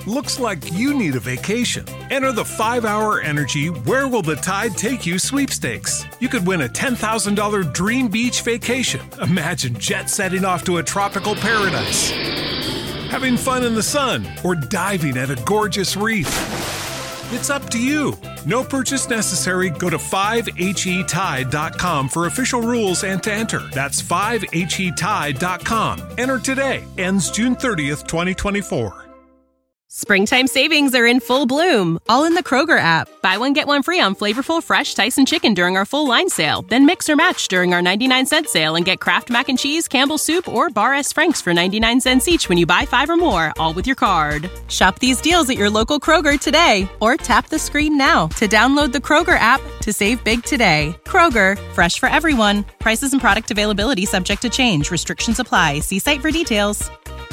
Looks like you need a vacation. Enter the 5-Hour Energy Where Will the Tide Take You sweepstakes. You could win a $10,000 dream beach vacation. Imagine jet setting off to a tropical paradise, having fun in the sun, or diving at a gorgeous reef. It's up to you. No purchase necessary. Go to 5HETide.com for official rules and to enter. That's 5HETide.com. Enter today. Ends June 30th, 2024. Springtime savings are in full bloom, all in the Kroger app. Buy one, get one free on flavorful, fresh Tyson chicken during our full line sale. Then mix or match during our 99-cent sale and get Kraft Mac and Cheese, Campbell's Soup, or Bar S. Frank's for 99 cents each when you buy 5 or more, all with your card. Shop these deals at your local Kroger today, or tap the screen now to download the Kroger app to save big today. Kroger, fresh for everyone. Prices and product availability subject to change. Restrictions apply. See site for details.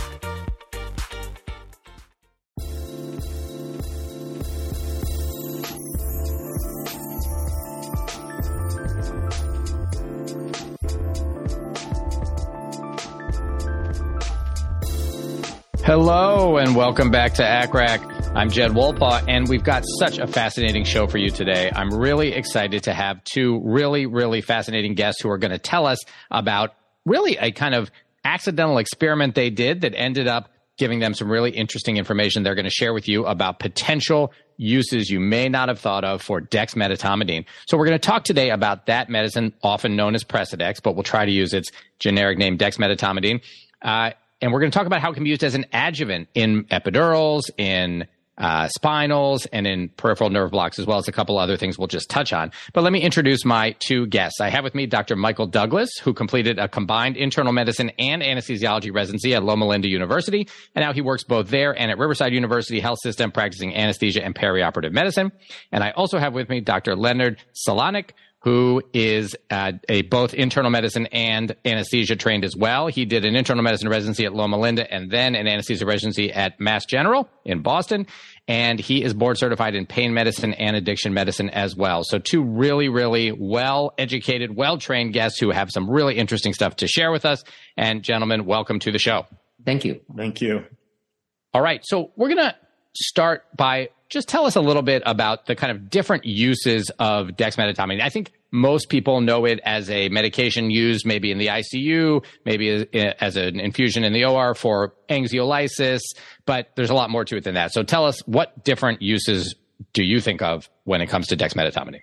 Hello and welcome back to ACCRAC. I'm Jed Wolpaw, and we've got such a fascinating show for you today. I'm really excited to have two really fascinating guests who are going to tell us about really a kind of accidental experiment they did that ended up giving them some really interesting information they're going to share with you about potential uses you may not have thought of for dexmedetomidine. So we're going to talk today about that medicine, often known as Precedex, but we'll try to use its generic name, dexmedetomidine. And we're going to talk about how it can be used as an adjuvant in epidurals, in spinals, and in peripheral nerve blocks, as well as a couple other things we'll just touch on. But let me introduce my two guests. I have with me Dr. Michael Douglas, who completed a combined internal medicine and anesthesiology residency at Loma Linda University. And now he works both there and at Riverside University Health System, practicing anesthesia and perioperative medicine. And I also have with me Dr. Leonard Solanik, who is a both internal medicine and anesthesia trained as well. He did an internal medicine residency at Loma Linda and then an anesthesia residency at Mass General in Boston. And he is board certified in pain medicine and addiction medicine as well. So two really well-educated, well-trained guests who have some really interesting stuff to share with us. And gentlemen, welcome to the show. Thank you. Thank you. All right. So we're going to start by just tell us a little bit about the kind of different uses of dexmedetomidine. I think most people know it as a medication used maybe in the ICU, maybe as an infusion in the OR for anxiolysis, but there's a lot more to it than that. So tell us, what different uses do you think of when it comes to dexmedetomidine?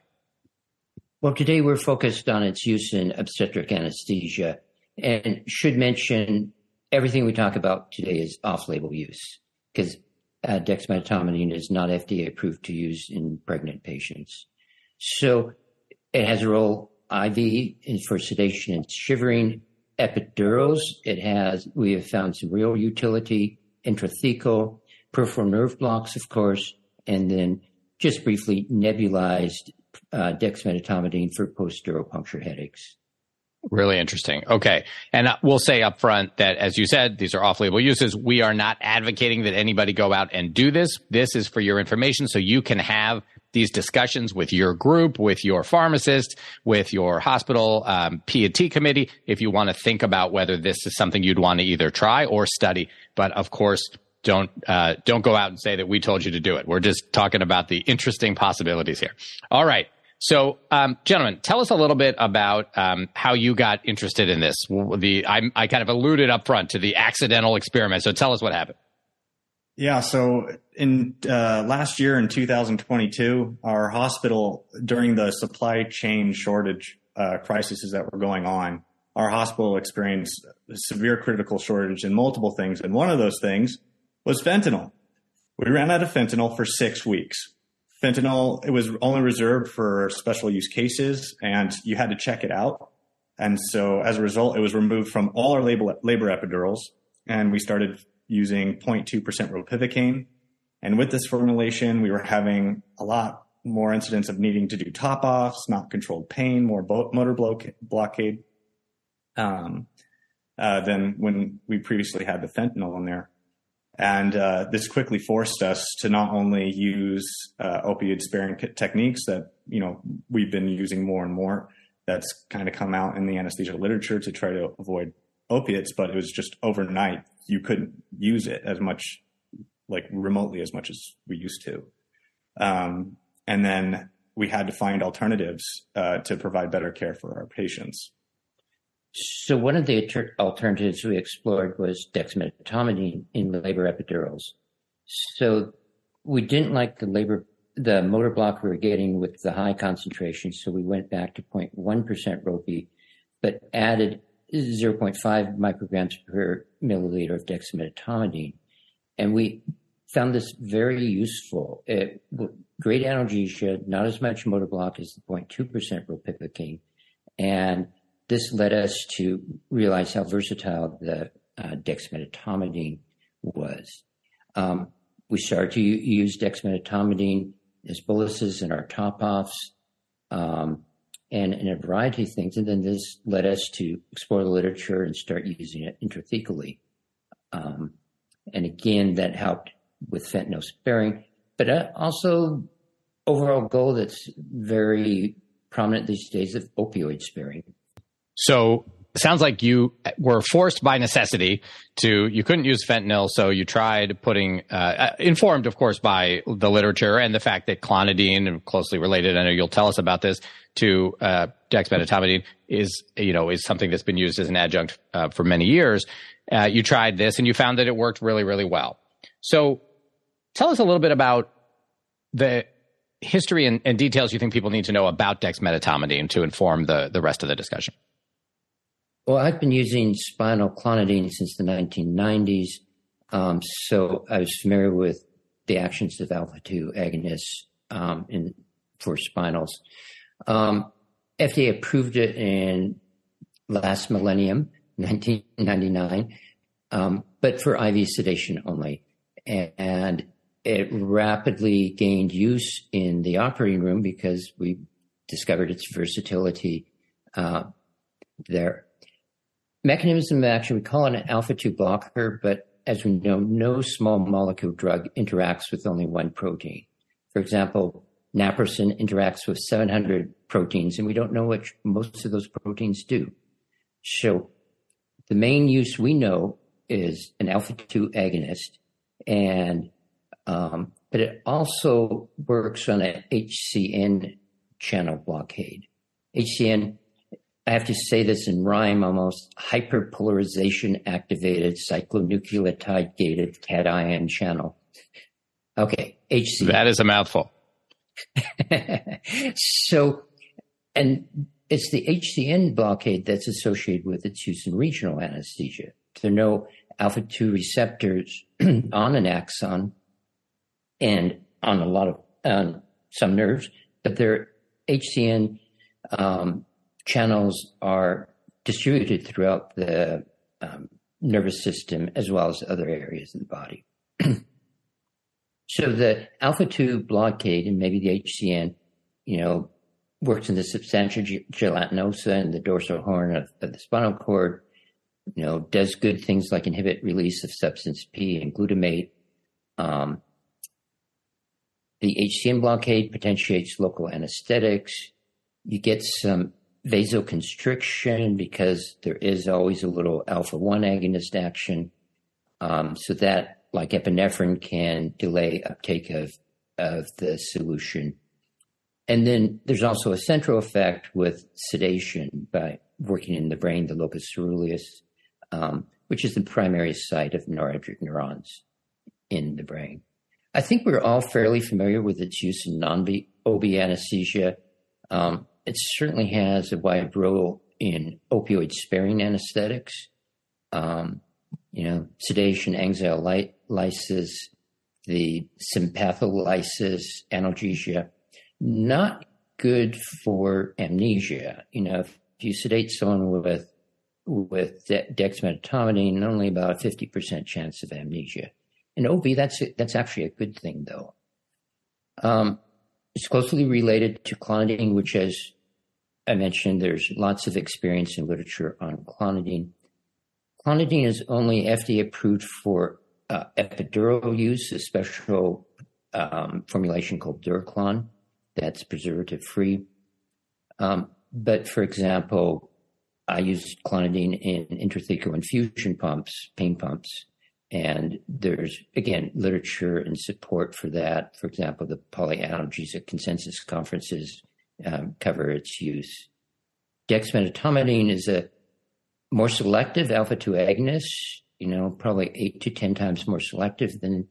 Well, today we're focused on its use in obstetric anesthesia, and should mention everything we talk about today is off-label use, because dexmedetomidine is not FDA approved to use in pregnant patients. So it has a role IV for sedation and shivering. Epidurals, we have found some real utility. Intrathecal, peripheral nerve blocks, of course, and then just briefly nebulized dexmedetomidine for post-dural puncture headaches. Really interesting. Okay. And we'll say up front that, as you said, these are off-label uses. We are not advocating that anybody go out and do this. This is for your information, so you can have these discussions with your group, with your pharmacist, with your hospital P&T committee, if you want to think about whether this is something you'd want to either try or study. But of course, don't go out and say that we told you to do it. We're just talking about the interesting possibilities here. All right. So, gentlemen, tell us a little bit about how you got interested in this. I kind of alluded up front to the accidental experiment. So tell us what happened. Yeah. So in last year in 2022, our hospital, during the supply chain shortage crises that were going on, our hospital experienced a severe critical shortage in multiple things. And one of those things was fentanyl. We ran out of fentanyl for 6 weeks. Fentanyl, it was only reserved for special use cases, and you had to check it out. And so as a result, it was removed from all our labor epidurals, and we started using 0.2% ropivacaine. And with this formulation, we were having a lot more incidents of needing to do top-offs, not controlled pain, more motor blockade than when we previously had the fentanyl in there. And this quickly forced us to not only use opioid-sparing techniques that, we've been using more and more. That's kind of come out in the anesthesia literature to try to avoid opiates, but it was just overnight. You couldn't use it as much like remotely as much as we used to. And then we had to find alternatives to provide better care for our patients. So one of the alternatives we explored was dexmedetomidine in labor epidurals. So we didn't like the motor block we were getting with the high concentration, so we went back to 0.1% Ropi, but added 0.5 micrograms per milliliter of dexmedetomidine. And we found this very useful. Great analgesia, not as much motor block as the 0.2% ropivacaine. And this led us to realize how versatile the dexmedetomidine was. We started to use dexmedetomidine as boluses in our top-offs and in a variety of things. And then this led us to explore the literature and start using it intrathecally. And again, that helped with fentanyl sparing, but also overall goal that's very prominent these days of opioid sparing. So it sounds like you were forced by necessity you couldn't use fentanyl. So you tried putting, informed, of course, by the literature and the fact that clonidine, and closely related, I know you'll tell us about this, to dexmedetomidine is something that's been used as an adjunct for many years. You tried this and you found that it worked really, really well. So tell us a little bit about the history and details you think people need to know about dexmedetomidine to inform the rest of the discussion. Well, I've been using spinal clonidine since the 1990s, so I was familiar with the actions of alpha-2 agonists for spinals. FDA approved it in last millennium, 1999, but for IV sedation only. And it rapidly gained use in the operating room because we discovered its versatility there. Mechanism of action, we call it an alpha-2 blocker, but as we know, no small molecule drug interacts with only one protein. For example, naproxen interacts with 700 proteins, and we don't know what most of those proteins do. So the main use we know is an alpha-2 agonist, and but it also works on a HCN channel blockade. HCN, I have to say this in rhyme almost, hyperpolarization activated cyclonucleotide gated cation channel. Okay, HCN. That is a mouthful. So, and it's the HCN blockade that's associated with its use in regional anesthesia. There are no alpha-2 receptors on an axon and on a lot of some nerves, but their HCN channels are distributed throughout the nervous system as well as other areas of the body. So the alpha-2 blockade and maybe the HCN, works in the substantia gelatinosa and the dorsal horn of the spinal cord, does good things like inhibit release of substance P and glutamate. The HCN blockade potentiates local anesthetics. You get some vasoconstriction because there is always a little alpha-1 agonist action. So that, like epinephrine, can delay uptake of the solution. And then there's also a central effect with sedation by working in the brain, the locus ceruleus, which is the primary site of noradric neurons in the brain. I think we're all fairly familiar with its use in non-OB anesthesia. It certainly has a wide role in opioid-sparing anesthetics. Sedation, anxiolysis, the sympatholysis, analgesia. Not good for amnesia. If you sedate someone with dexmedetomidine, only about a 50% chance of amnesia. In OB, that's actually a good thing, though. It's closely related to clonidine, which, as I mentioned, there's lots of experience in literature on clonidine. Clonidine is only FDA approved for epidural use, a special formulation called Duraclon that's preservative-free. But, for example, I use clonidine in intrathecal infusion pumps, pain pumps, And there's, again, literature and support for that. For example, the polyanalalgesic consensus conferences cover its use. Dexmedetomidine is a more selective alpha-2 agonist, probably 8 to 10 times more selective than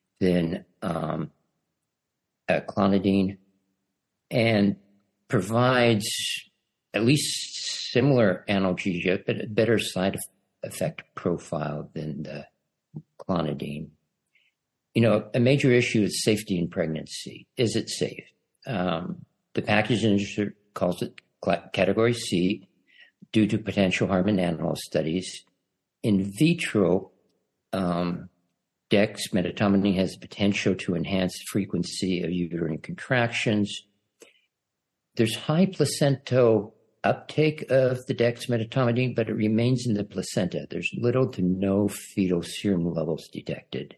clonidine, and provides at least similar analgesia, but a better side effect profile than the clonidine. A major issue is safety in pregnancy. Is it safe? The package insert calls it category C due to potential harm in animal studies. In vitro, dexmedetomidine has the potential to enhance the frequency of uterine contractions. There's high placental uptake of the dexmedetomidine, but it remains in the placenta. There's little to no fetal serum levels detected.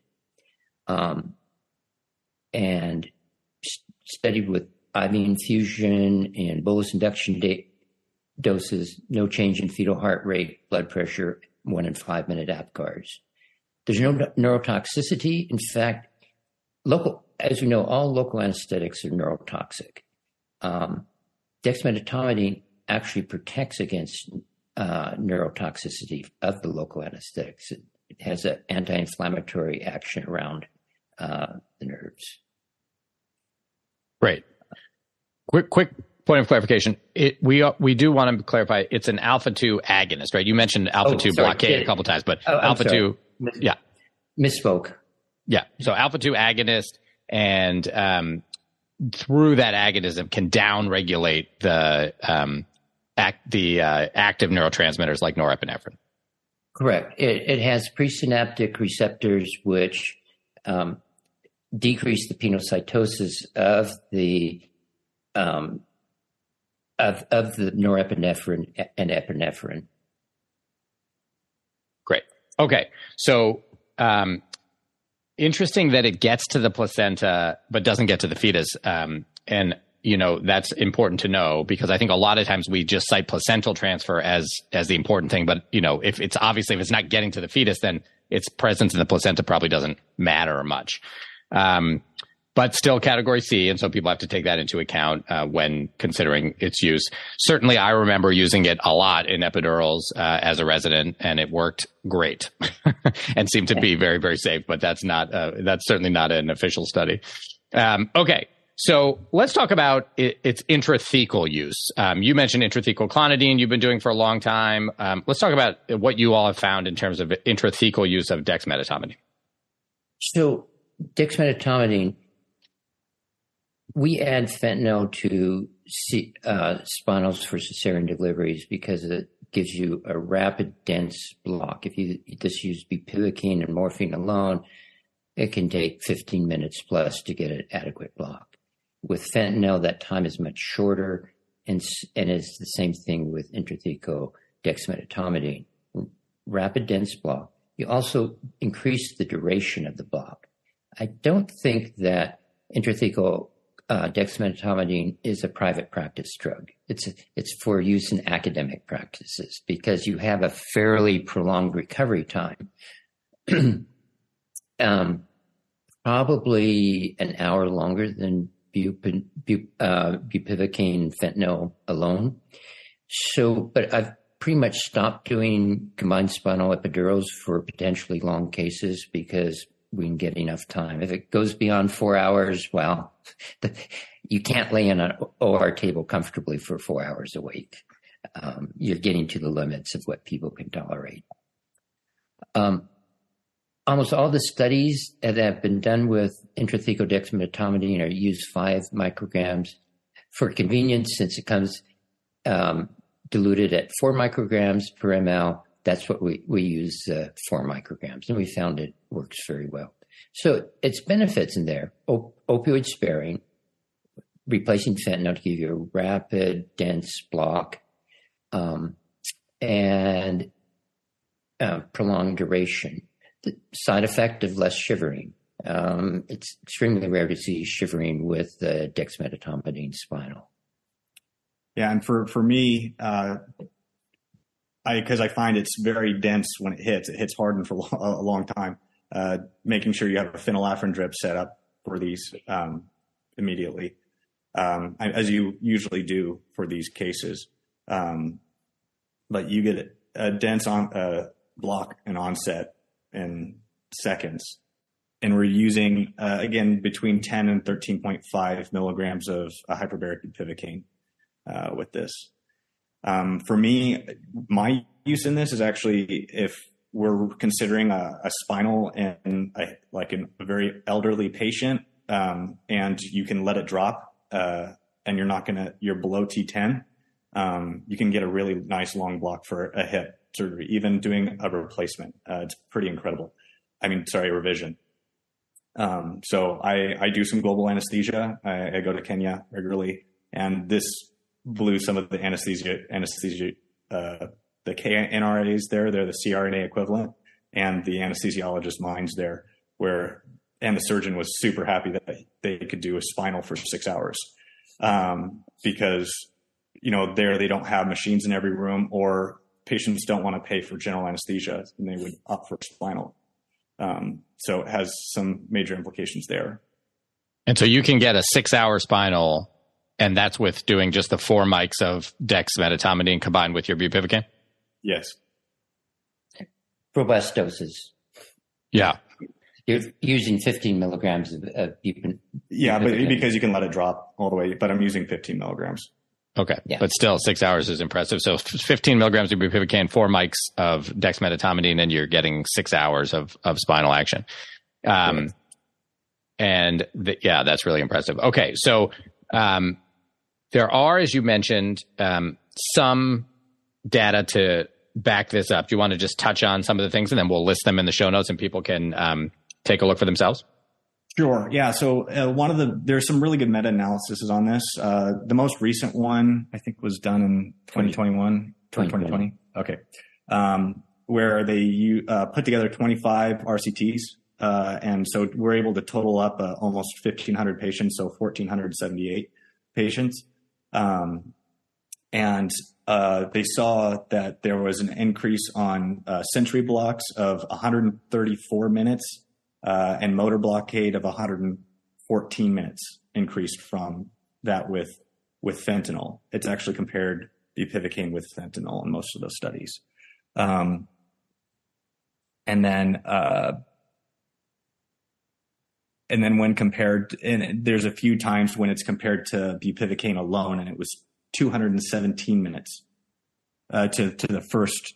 And studied with IV infusion and bolus induction doses, no change in fetal heart rate, blood pressure, 1 and 5 minute APGARs. There's no neurotoxicity. In fact, as we know, all local anesthetics are neurotoxic. Dexmedetomidine actually protects against neurotoxicity of the local anesthetics. It has an anti-inflammatory action around the nerves. Great. Quick point of clarification. We do want to clarify it's an alpha-2 agonist, right? You mentioned alpha-2 blockade a couple times, but alpha-2, yeah. Misspoke. Yeah. So alpha-2 agonist, and through that agonism can downregulate the active neurotransmitters like norepinephrine. Correct. It has presynaptic receptors which decrease the penocytosis of the norepinephrine and epinephrine. Great. Okay. So interesting that it gets to the placenta but doesn't get to the fetus. And that's important to know, because I think a lot of times we just cite placental transfer as the important thing. But, if it's not getting to the fetus, then its presence in the placenta probably doesn't matter much. But still category C. And so people have to take that into account when considering its use. Certainly, I remember using it a lot in epidurals as a resident, and it worked great and seemed to be very, very safe. But that's certainly not an official study. Okay. So let's talk about its intrathecal use. You mentioned intrathecal clonidine you've been doing for a long time. Let's talk about what you all have found in terms of intrathecal use of dexmedetomidine. So dexmedetomidine, we add fentanyl to spinals for cesarean deliveries because it gives you a rapid, dense block. If you just use bupivacaine and morphine alone, it can take 15 minutes plus to get an adequate block. With fentanyl, that time is much shorter, and it's the same thing with intrathecal dexmedetomidine. Rapid, dense block. You also increase the duration of the block. I don't think that intrathecal dexmedetomidine is a private practice drug. It's for use in academic practices because you have a fairly prolonged recovery time. Probably an hour longer than bupivacaine fentanyl alone. But I've pretty much stopped doing combined spinal epidurals for potentially long cases because we can get enough time. If it goes beyond 4 hours, well, you can't lay in an OR table comfortably for 4 hours a week. You're getting to the limits of what people can tolerate. Almost all the studies that have been done with intrathecal dexmedetomidine are used 5 micrograms. For convenience, since it comes diluted at 4 micrograms per ml, that's what we use 4 micrograms, and we found it works very well. So its benefits in there: opioid sparing, replacing fentanyl to give you a rapid, dense block, and prolonged duration. The side effect of less shivering. It's extremely rare to see shivering with the dexmedetomidine spinal. Yeah, and for me, because I find it's very dense when it hits hard for a long time. making sure you have a phenylephrine drip set up for these immediately, as you usually do for these cases. But you get a dense block and onset in seconds. And we're using, again, between 10 and 13.5 milligrams of hyperbaric bupivacaine with this. For me, my use in this is actually if we're considering a spinal in a very elderly patient, and you can let it drop, and you're below T10, you can get a really nice long block for a hip surgery, even doing a replacement. It's pretty incredible. Revision. So I do some global anesthesia. I go to Kenya regularly, and this blew some of the anesthesia, the KNRAs there. They're the CRNA equivalent, and the anesthesiologist minds there, and the surgeon was super happy that they could do a spinal for 6 hours, because, there they don't have machines in every room, or patients don't want to pay for general anesthesia, and they would opt for spinal. So it has some major implications there. And so you can get a 6-hour spinal, and that's with doing just the 4 mics of dexmedetomidine combined with your bupivacaine? Yes. Robust doses. Yeah. You're using 15 milligrams of bupivacaine. Yeah, but because you can let it drop all the way, but I'm using 15 milligrams. Okay. Yeah. But still 6 hours is impressive. So 15 milligrams of bupivacaine, 4 mics of dexmedetomidine, and you're getting 6 hours of spinal action. And that's really impressive. Okay. So, there are, as you mentioned, some data to back this up. Do you want to just touch on some of the things, and then we'll list them in the show notes and people can take a look for themselves? Sure. Yeah. So there's some really good meta-analyses on this. The most recent one, I think, was done in 2020. Okay. Where they put together 25 RCTs. And so we're able to total up almost 1,500 patients, so 1,478 patients. And they saw that there was an increase on sensory blocks of 134 minutes, and motor blockade of 114 minutes increased from that with fentanyl. It's actually compared bupivacaine with fentanyl in most of those studies. And then when compared, and there's a few times when it's compared to bupivacaine alone, and it was 217 minutes to the first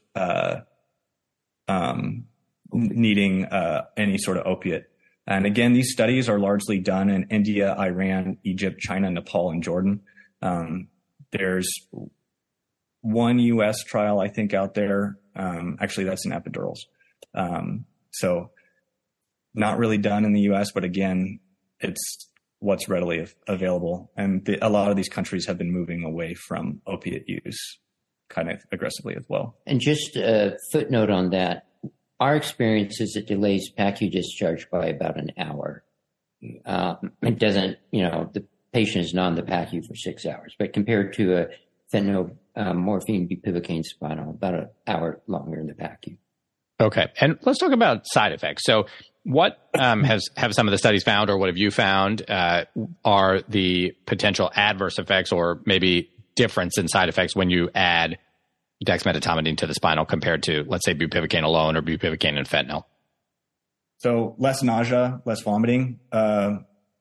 needing any sort of opiate. And again, these studies are largely done in India, Iran, Egypt, China, Nepal, and Jordan. There's one U.S. trial, I think, out there. Actually, that's in epidurals. So not really done in the U.S., but again, it's what's readily available. And a lot of these countries have been moving away from opiate use kind of aggressively as well. And just a footnote on that, our experience is it delays PACU discharge by about an hour. It doesn't, the patient is not in the PACU for 6 hours, but compared to a fentanyl morphine bupivacaine spinal, about an hour longer in the PACU. Okay. And let's talk about side effects. So what have some of the studies found, or what have you found are the potential adverse effects, or maybe difference in side effects when you add dexmedetomidine to the spinal compared to, let's say, bupivacaine alone or bupivacaine and fentanyl? So less nausea, less vomiting, and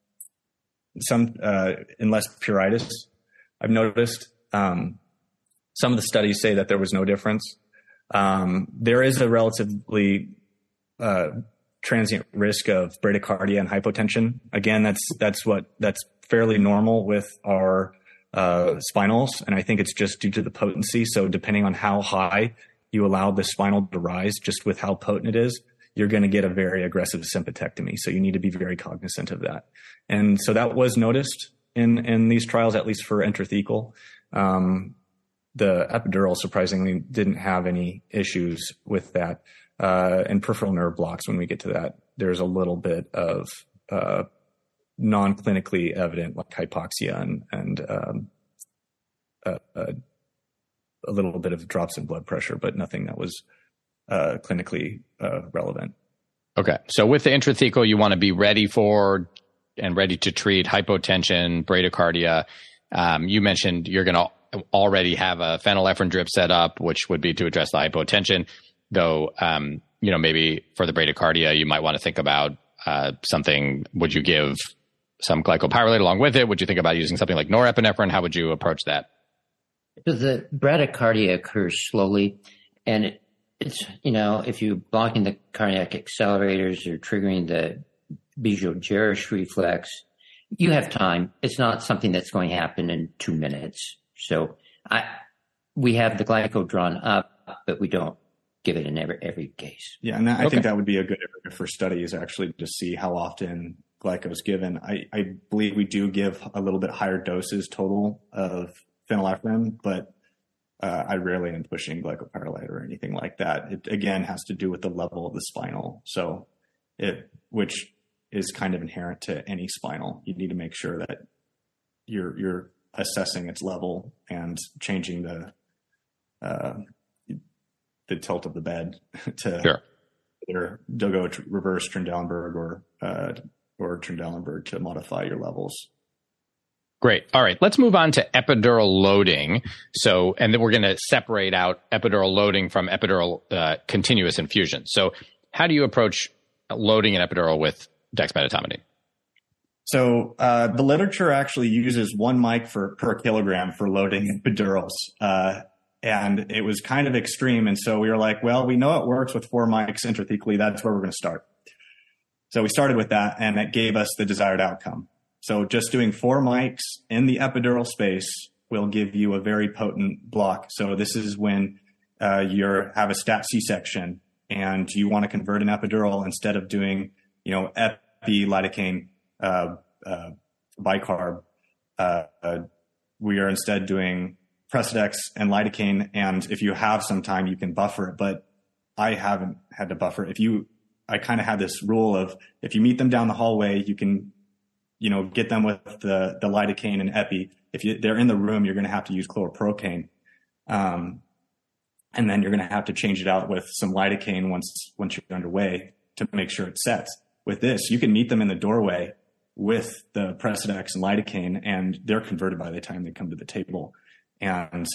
less pruritus. I've noticed some of the studies say that there was no difference. There is a relatively transient risk of bradycardia and hypotension. Again, that's fairly normal with our spinals, and I think it's just due to the potency. So depending on how high you allow the spinal to rise, just with how potent it is, you're going to get a very aggressive sympathectomy. So you need to be very cognizant of that. And so that was noticed in these trials, at least for intrathecal. The epidural surprisingly didn't have any issues with that. And peripheral nerve blocks, when we get to that, there's a little bit of non-clinically evident, like hypoxia and a little bit of drops in blood pressure, but nothing that was clinically relevant. Okay. So with the intrathecal, you want to be ready for and ready to treat hypotension, bradycardia. You mentioned you're going to already have a phenylephrine drip set up, which would be to address the hypotension. Though, maybe for the bradycardia, you might want to think about something. Would you give some glycopyrrolate along with it? Would you think about using something like norepinephrine? How would you approach that? So the bradycardia occurs slowly, and it's, if you're blocking the cardiac accelerators or triggering the Bigelow-Jarisch reflex, you have time. It's not something that's going to happen in 2 minutes. So we have the glyco drawn up, but we don't give it in every case. Yeah, and I think that would be a good area for studies, actually, to see how often glyco is given. I believe we do give a little bit higher doses total of phenylephrine, but I rarely am pushing glycopyrrolate or anything like that. It, again, has to do with the level of the spinal. So which is kind of inherent to any spinal. You need to make sure that you're assessing its level and changing the tilt of the bed to either go reverse Trendelenburg or Trendelenburg to modify your levels. Great. All right. Let's move on to epidural loading. And then we're going to separate out epidural loading from epidural continuous infusion. So how do you approach loading an epidural with dexmedetomidine? So the literature actually uses 1 mic per kilogram for loading epidurals. And it was kind of extreme. And so we were like, well, we know it works with 4 mics intrathecally. That's where we're going to start. So we started with that, and it gave us the desired outcome. So just doing 4 mics in the epidural space will give you a very potent block. So this is when you have a stat C-section and you want to convert an epidural instead of doing, epi, lidocaine, bicarb. We are instead doing Precedex and lidocaine. And if you have some time, you can buffer it. But I haven't had to buffer. I kind of had this rule of if you meet them down the hallway, you can get them with the lidocaine and epi. If they're in the room, you're going to have to use chloroprocaine. And then you're going to have to change it out with some lidocaine once you're underway to make sure it sets. With this, you can meet them in the doorway with the Precedex and lidocaine, and they're converted by the time they come to the table. And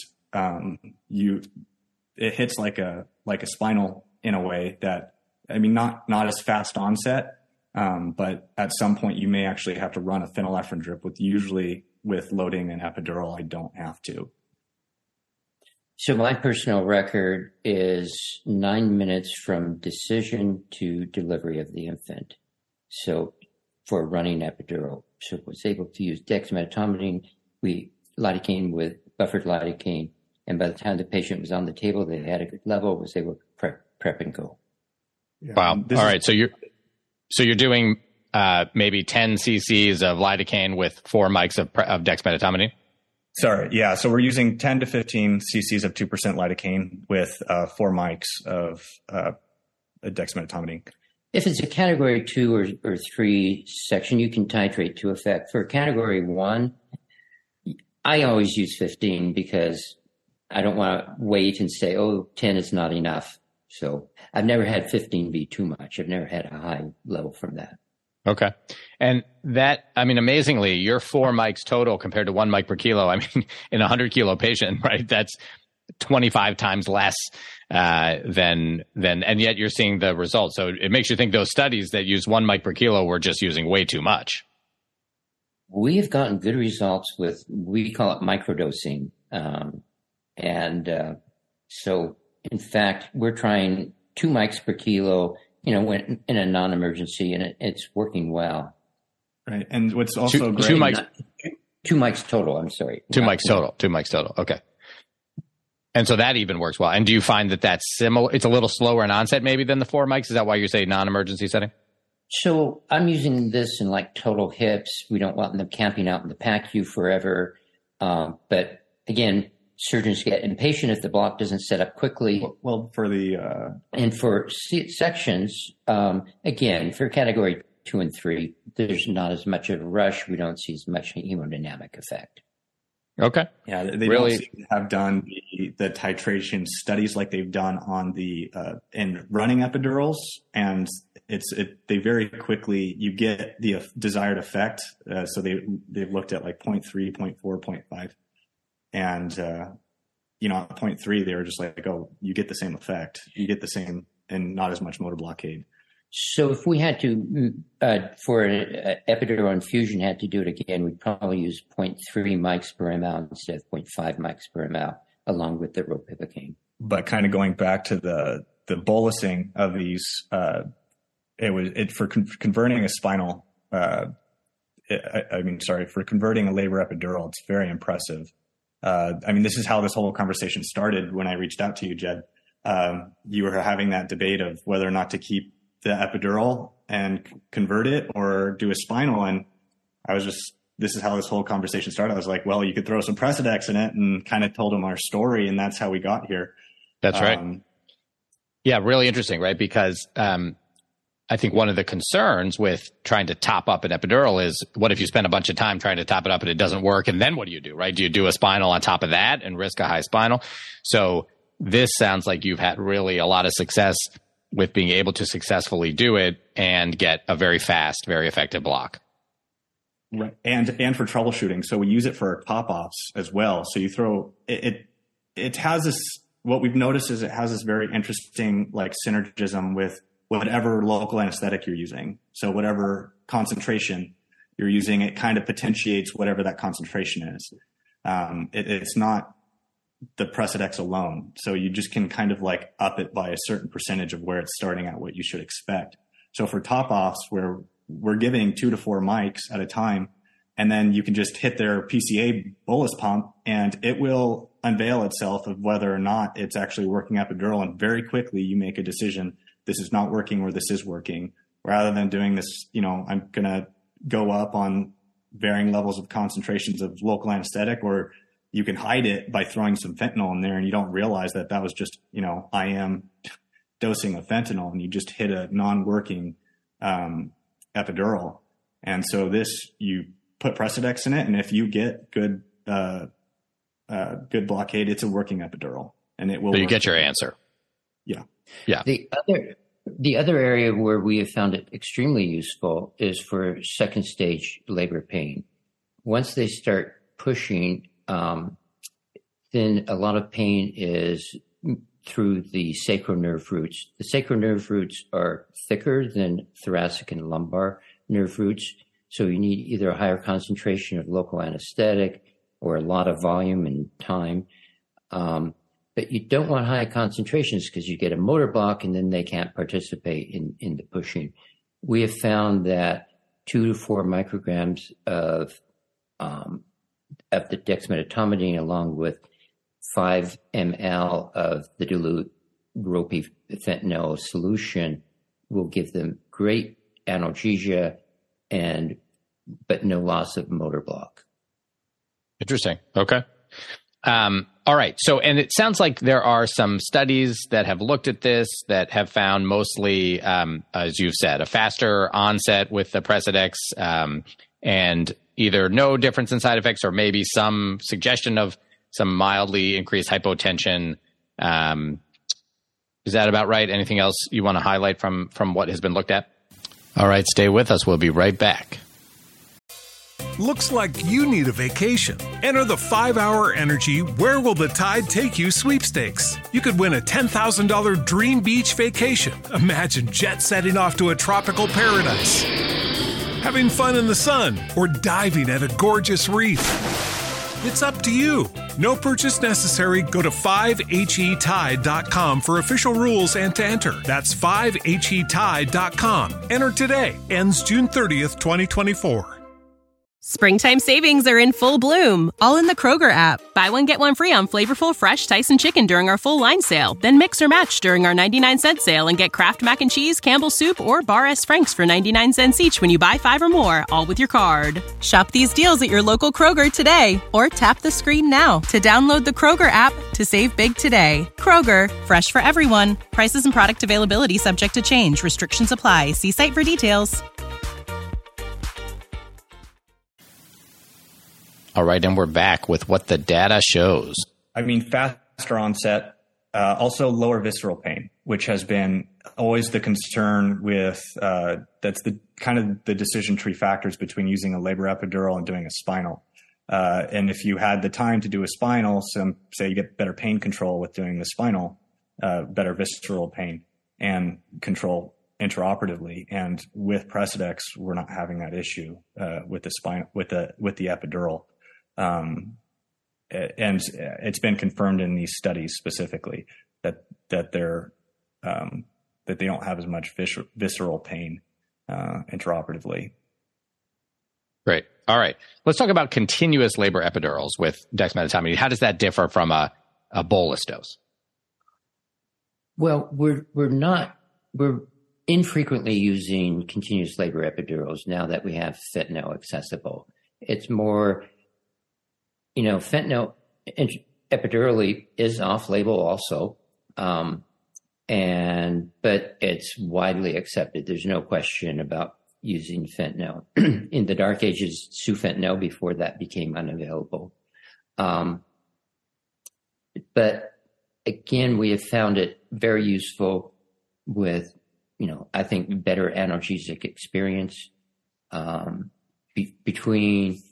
it hits like a spinal in a way that, not as fast onset. But at some point you may actually have to run a phenylephrine drip usually with loading an epidural. I don't have to. So my personal record is 9 minutes from decision to delivery of the infant. So for running epidural, so I was able to use dexmedetomidine, lidocaine with buffered lidocaine. And by the time the patient was on the table, they had a good level, was able to prep and go. Yeah. Wow. All right. So you're doing maybe 10 cc's of lidocaine with 4 mics of dexmedetomidine? Sorry. Yeah. So we're using 10 to 15 cc's of 2% lidocaine with 4 mics of dexmedetomidine. If it's a category 2 or 3 section, you can titrate to effect. For category 1, I always use 15 because I don't want to wait and say, 10 is not enough. So I've never had 15 be too much. I've never had a high level from that. Okay. And amazingly, you're 4 mics total compared to 1 mic per kilo. In a 100 kilo patient, right? That's 25 times less than, and yet you're seeing the results. So it makes you think those studies that use 1 mic per kilo were just using way too much. We have gotten good results with, we call it microdosing. So in fact, we're trying 2 mics per kilo, when in a non-emergency, and it's working well. Right. And what's also great. 2 mics. 2 mics total. I'm sorry. 2 mics total. 2 mics total. Okay. And so that even works well. And do you find that that's similar? It's a little slower in onset maybe than the 4 mics. Is that why you say non-emergency setting? So I'm using this in total hips. We don't want them camping out in the PACU forever. But again, surgeons get impatient if the block doesn't set up quickly. Well, for the and for sections, again, for category 2 and 3, there's not as much of a rush. We don't see as much hemodynamic effect. Okay. Yeah, they really don't seem to have done the titration studies like they've done on the in running epidurals, and they very quickly you get the desired effect. So they've looked at like 0.3, 0.4, 0.5, and at 0.3 they were just like, oh, you get the same effect, you get the same, and not as much motor blockade. So if we had to, for an epidural infusion, had to do it again, we'd probably use 0.3 mics per ml instead of 0.5 mics per ml, along with the ropivacaine. But kind of going back to the bolusing of these, for converting a spinal, for converting a labor epidural, it's very impressive. This is how this whole conversation started when I reached out to you, Jed. You were having that debate of whether or not to keep the epidural and convert it or do a spinal. And this is how this whole conversation started. I was like, well, you could throw some Precedex in it, and kind of told him our story. And that's how we got here. That's right. Yeah. Really interesting, right? Because, I think one of the concerns with trying to top up an epidural is, what if you spend a bunch of time trying to top it up and it doesn't work? And then what do you do, right? Do you do a spinal on top of that and risk a high spinal? So this sounds like you've had really a lot of success with being able to successfully do it and get a very fast, very effective block. Right. And for troubleshooting. So we use it for top offs as well. So you throw it has this, what we've noticed is it has this very interesting like synergism with whatever local anesthetic you're using. So whatever concentration you're using, it kind of potentiates whatever that concentration is. It's not the Precedex alone. So you just can kind of like up it by a certain percentage of where it's starting at what you should expect. So for top offs, where we're giving 2 to 4 mics at a time, and then you can just hit their PCA bolus pump and it will unveil itself of whether or not it's actually working epidural. And very quickly you make a decision, this is not working or this is working, rather than doing this, I'm going to go up on varying levels of concentrations of local anesthetic, or you can hide it by throwing some fentanyl in there and you don't realize that was just, I am dosing of fentanyl, and you just hit a non-working epidural. And so you put Precedex in it, and if you get good blockade, it's a working epidural, and it will. So you get your answer. Yeah. Yeah. The other area where we have found it extremely useful is for second stage labor pain. Once they start pushing, then a lot of pain is through the sacral nerve roots. The sacral nerve roots are thicker than thoracic and lumbar nerve roots, so you need either a higher concentration of local anesthetic or a lot of volume and time. But you don't want high concentrations because you get a motor block and then they can't participate in the pushing. We have found that 2 to 4 micrograms of the dexmedetomidine along with 5 ml of the dilute ropifentanil solution will give them great analgesia but no loss of motor block. Interesting. Okay. All right. So, and it sounds like there are some studies that have looked at this that have found mostly, as you've said, a faster onset with the Precedex, and either no difference in side effects or maybe some suggestion of some mildly increased hypotension. Is that about right? Anything else you want to highlight from what has been looked at? All right. Stay with us. We'll be right back. Looks like you need a vacation. Enter the 5-Hour Energy Where Will the Tide Take You sweepstakes. You could win a $10,000 dream beach vacation. Imagine jet setting off to a tropical paradise, having fun in the sun, or diving at a gorgeous reef. It's up to you. No purchase necessary. Go to 5HETide.com for official rules and to enter. That's 5HETide.com. Enter today. Ends June 30th, 2024. Springtime savings are in full bloom, all in the Kroger app. Buy one, get one free on flavorful fresh Tyson chicken during our full line sale. Then mix or match during our 99-cent sale and get Kraft Mac and Cheese, Campbell's Soup, or Bar S. Frank's for 99 cents each when you buy 5 or more, all with your card. Shop these deals at your local Kroger today, or tap the screen now to download the Kroger app to save big today. Kroger, fresh for everyone. Prices and product availability subject to change. Restrictions apply. See site for details. All right, and we're back with what the data shows. I mean, faster onset, also lower visceral pain, which has been always the concern with, that's the kind of the decision tree factors between using a labor epidural and doing a spinal. And if you had the time to do a spinal, say you get better pain control with doing the spinal, better visceral pain and control intraoperatively. And with Precedex, we're not having that issue, with the spine, with the epidural. And it's been confirmed in these studies specifically that they're, that they don't have as much visceral pain, intraoperatively. Great. All right. Let's talk about continuous labor epidurals with dexmedetomidine. How does that differ from a bolus dose? Well, we're infrequently using continuous labor epidurals now that we have fentanyl accessible. It's more, fentanyl epidurally is off-label also, but it's widely accepted. There's no question about using fentanyl. In the dark ages, sufentanil before that became unavailable. But again, we have found it very useful with, I think better analgesic experience, between,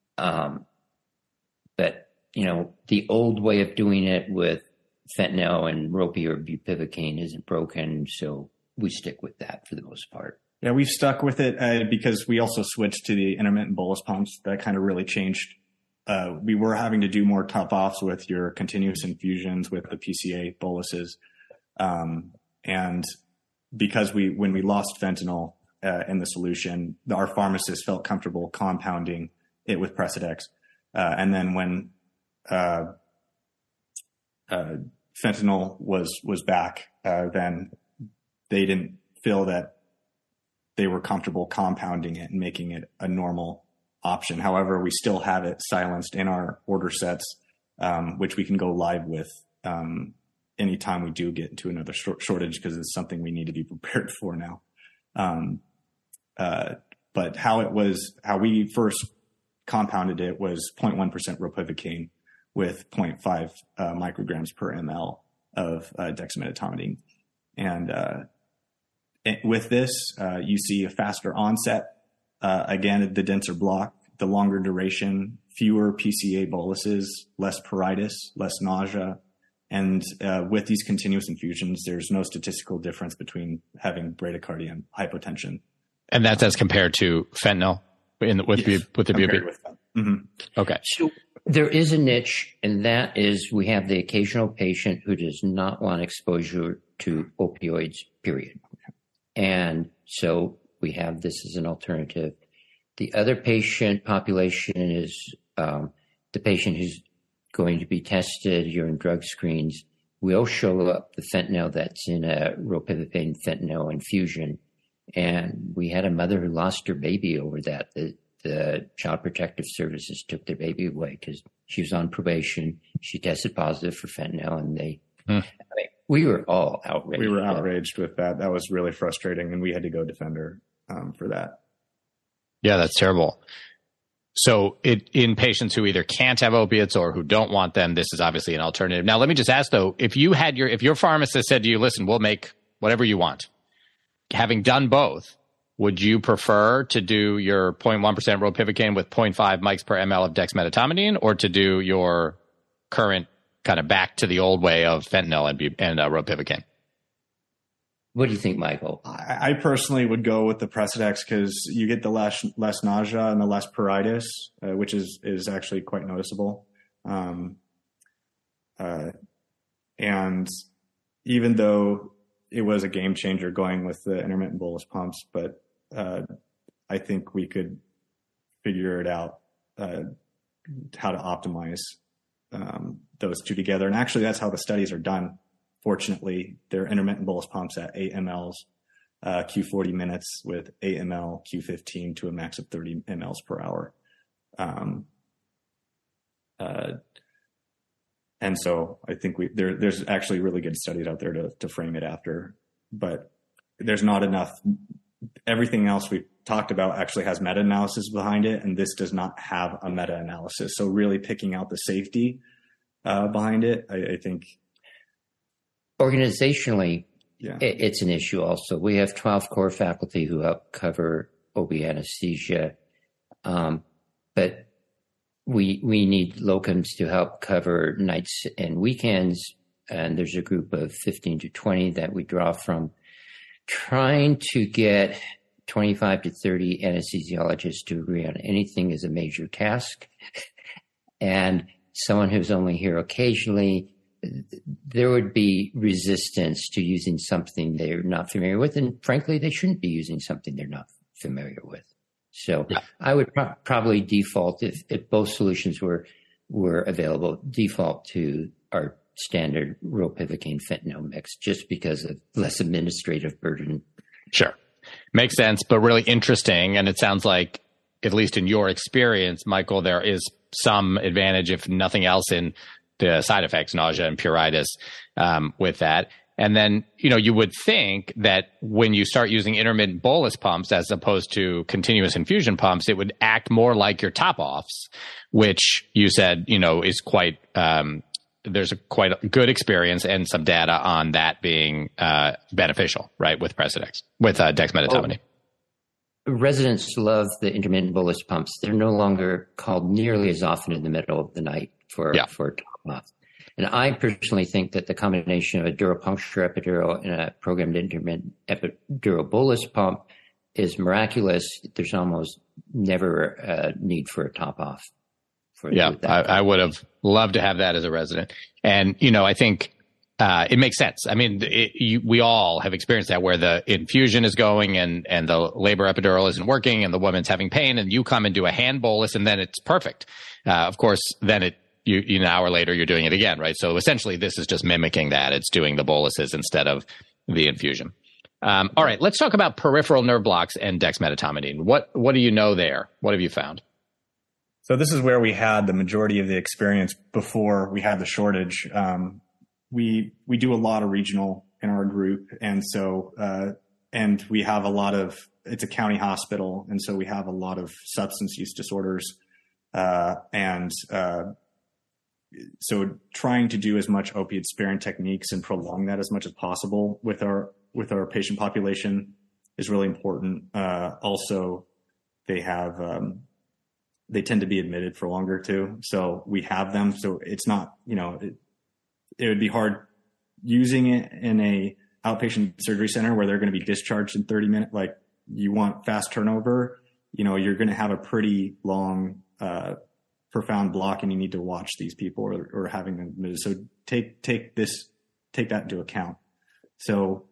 but the old way of doing it with fentanyl and Ropi or bupivacaine isn't broken. So we stick with that for the most part. Yeah, we've stuck with it because we also switched to the intermittent bolus pumps. That kind of really changed. We were having to do more top-offs with your continuous infusions with the PCA boluses. And because when we lost fentanyl in the solution, our pharmacists felt comfortable compounding it with Precedex. And then when fentanyl was back, then they didn't feel that they were comfortable compounding it and making it a normal option. However, we still have it silenced in our order sets, which we can go live with anytime we do get into another shortage, because it's something we need to be prepared for now. But how we first compounded it was 0.1% ropivacaine with 0.5 micrograms per ml of dexmedetomidine. And with this, you see a faster onset. Again, the denser block, the longer duration, fewer PCA boluses, less pruritus, less nausea. And with these continuous infusions, there's no statistical difference between having bradycardia and hypotension. And that's as compared to fentanyl with the bupi? Mm-hmm. Okay. So there is a niche, and that is we have the occasional patient who does not want exposure to opioids, period. And so we have this as an alternative. The other patient population is the patient who's going to be tested, urine drug screens, will show up the fentanyl that's in a ropivacaine fentanyl infusion. And we had a mother who lost her baby over that. The Child Protective Services took their baby away because she was on probation. She tested positive for fentanyl, and we were all outraged. We were outraged with that. That was really frustrating, and we had to go defend her for that. Yeah, that's terrible. So in patients who either can't have opiates or who don't want them, this is obviously an alternative. Now, let me just ask, though, if your pharmacist said to you, listen, we'll make whatever you want, having done both, would you prefer to do your 0.1% ropivacaine with 0.5 mics per ml of dexmedetomidine, or to do your current kind of back to the old way of fentanyl and ropivacaine? What do you think, Michael? I personally would go with the Precedex because you get the less nausea and the less pruritus, which is actually quite noticeable. And even though it was a game changer going with the intermittent bolus pumps, but I think we could figure it out, how to optimize those two together. And actually, that's how the studies are done. Fortunately, they're intermittent bolus pumps at 8 mLs, Q40 minutes with 8 ml, Q15 to a max of 30 mLs per hour. And so I think there's actually really good studies out there to frame it after, but there's not enough. Everything else talked about actually has meta-analysis behind it, and this does not have a meta-analysis. So really picking out the safety behind it, I think. Organizationally, it's an issue also. We have 12 core faculty who help cover OB anesthesia, but we need locums to help cover nights and weekends, and there's a group of 15 to 20 that we draw from. Trying to get 25 to 30 anesthesiologists to agree on anything is a major task. And someone who's only here occasionally, there would be resistance to using something they're not familiar with. And frankly, they shouldn't be using something they're not familiar with. So I would probably default, if both solutions were available, default to our standard ropivacaine fentanyl mix, just because of less administrative burden. Sure. Makes sense, but really interesting. And it sounds like, at least in your experience, Michael, there is some advantage, if nothing else, in the side effects, nausea and pruritus, with that. And then, you would think that when you start using intermittent bolus pumps as opposed to continuous infusion pumps, it would act more like your top-offs, which you said, is quite, there's a quite good experience and some data on that being beneficial, right, with Precedex, with dexmedetomidine. Residents love the intermittent bolus pumps. They're no longer called nearly as often in the middle of the night for top-off. And I personally think that the combination of a dural puncture epidural and a programmed intermittent epidural bolus pump is miraculous. There's almost never a need for a top-off. I would have loved to have that as a resident. And, I think it makes sense. I mean, we all have experienced that, where the infusion is going and the labor epidural isn't working and the woman's having pain, and you come and do a hand bolus and then it's perfect. Of course, then an hour later, you're doing it again, right? So essentially, this is just mimicking that. It's doing the boluses instead of the infusion. All right, let's talk about peripheral nerve blocks and dexmedetomidine. What do you know there? What have you found? So this is where we had the majority of the experience before we had the shortage. We do a lot of regional in our group, and so and we have it's a county hospital, and so we have a lot of substance use disorders, so trying to do as much opiate sparing techniques and prolong that as much as possible with our patient population is really important. Also, they tend to be admitted for longer too. So we have them. So it's not, it would be hard using it in a outpatient surgery center where they're going to be discharged in 30 minutes. Like, you want fast turnover, you're going to have a pretty long, profound block, and you need to watch these people or having them admitted. So take that into account. So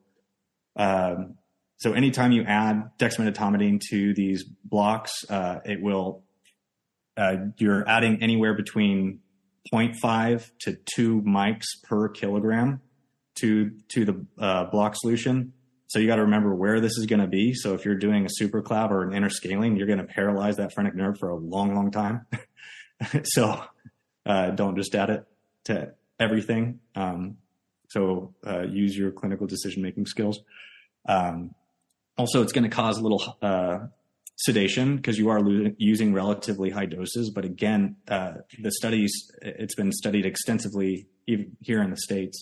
anytime you add dexmedetomidine to these blocks, it will, you're adding anywhere between 0.5 to 2 mics per kilogram to the block solution. So you got to remember where this is going to be. So if you're doing a superclav or an interscaling, you're going to paralyze that phrenic nerve for a long, long time. So don't just add it to everything. So use your clinical decision-making skills. Also, it's going to cause a little sedation because you are using relatively high doses. But again, the studies, it's been studied extensively even here in the States,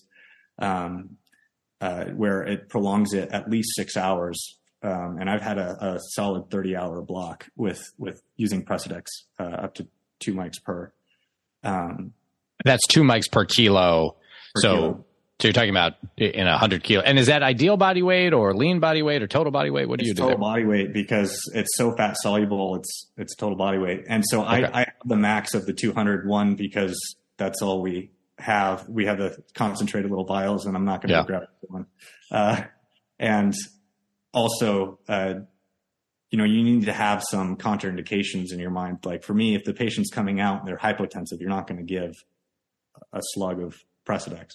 where it prolongs it at least 6 hours. And I've had a solid 30-hour block with using Precedex up to 2 mics per. That's 2 mics per kilo. Kilo. So you're talking about in 100 kilo. And is that ideal body weight or lean body weight or total body weight? What do you do? Total body weight, because it's so fat soluble. It's total body weight. And so okay. I have the max of the 201 because that's all we have. We have the concentrated little vials, and I'm not going to grab one. And also, you need to have some contraindications in your mind. Like for me, if the patient's coming out and they're hypotensive, you're not going to give a slug of Precedex.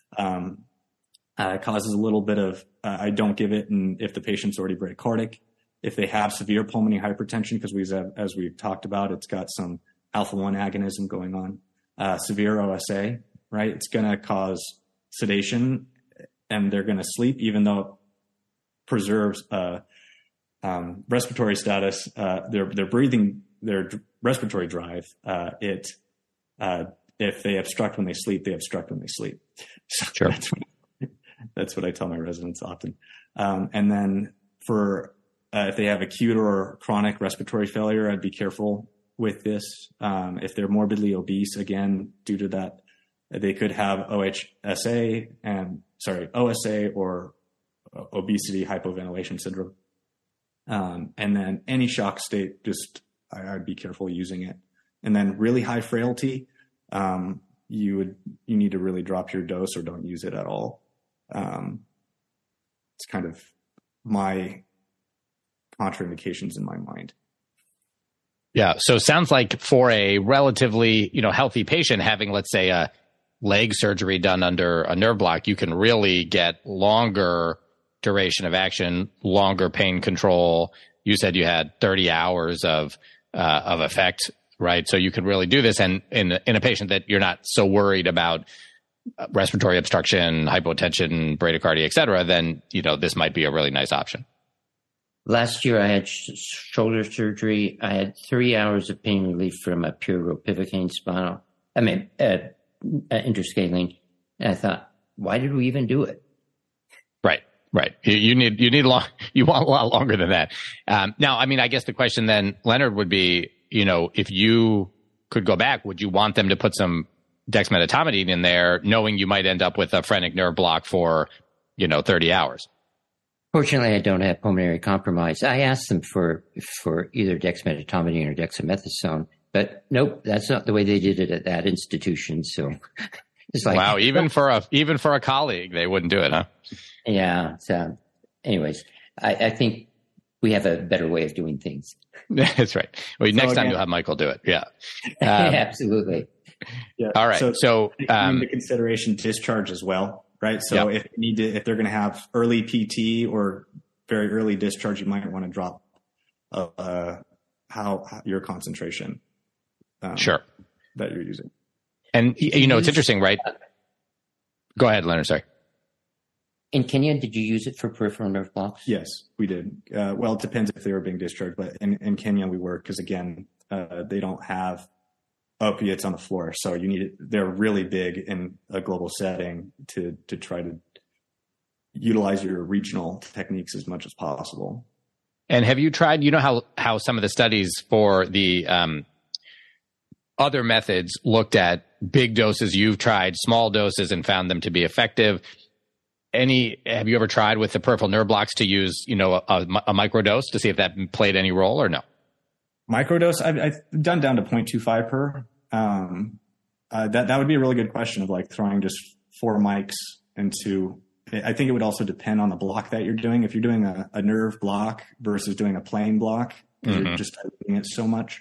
It causes a little bit of, I don't give it. And if the patient's already bradycardic, if they have severe pulmonary hypertension, because as we've talked about, it's got some alpha-1 agonism going on, severe OSA, right? It's going to cause sedation and they're going to sleep, even though it preserves, respiratory status, their breathing, their respiratory drive, if they obstruct when they sleep, they obstruct when they sleep. So sure. That's what I tell my residents often. And then for if they have acute or chronic respiratory failure, I'd be careful with this. If they're morbidly obese, again, due to that, they could have OSA or obesity hypoventilation syndrome. And then any shock state, I'd be careful using it. And then really high frailty, you need to really drop your dose or don't use it at all. It's kind of my contraindications in my mind. Yeah. So it sounds like for a relatively, healthy patient having, let's say, a leg surgery done under a nerve block, you can really get longer duration of action, longer pain control. You said you had 30 hours of effect, right? So you could really do this. And in a patient that you're not so worried about respiratory obstruction, hypotension, bradycardia, et cetera, then, this might be a really nice option. Last year I had shoulder surgery. I had 3 hours of pain relief from a pure ropivacaine interscaling. And I thought, why did we even do it? Right. You want a lot longer than that. Now, I guess the question then, Leonard, would be, if you could go back, would you want them to put some dexmedetomidine in there, knowing you might end up with a phrenic nerve block for, 30 hours? Fortunately, I don't have pulmonary compromise. I asked them for either dexmedetomidine or dexamethasone, but nope, that's not the way they did it at that institution. So it's like, wow, even for a colleague, they wouldn't do it, huh? Yeah. So anyways, I think we have a better way of doing things. That's right. Well, next time you'll have Michael do it. Yeah. Absolutely. Yeah. All right. So into consideration discharge as well, right? So if they're going to have early PT or very early discharge, you might want to drop your concentration. Sure. That you're using. And it's interesting, right? Go ahead, Leonard. Sorry. In Kenya, did you use it for peripheral nerve blocks? Yes, we did. Well, it depends if they were being discharged, but in Kenya we were, because again, they don't have opiates on the floor, so they're really big in a global setting to try to utilize your regional techniques as much as possible. And have you tried? How some of the studies for the other methods looked at big doses. You've tried small doses and found them to be effective. Have you ever tried with the peripheral nerve blocks to use, a microdose to see if that played any role or no? Microdose, I've done down to 0.25 per. That would be a really good question of like throwing just 4 mics into. I think it would also depend on the block that you're doing. If you're doing a nerve block versus doing a plain block, because you're just doing it so much.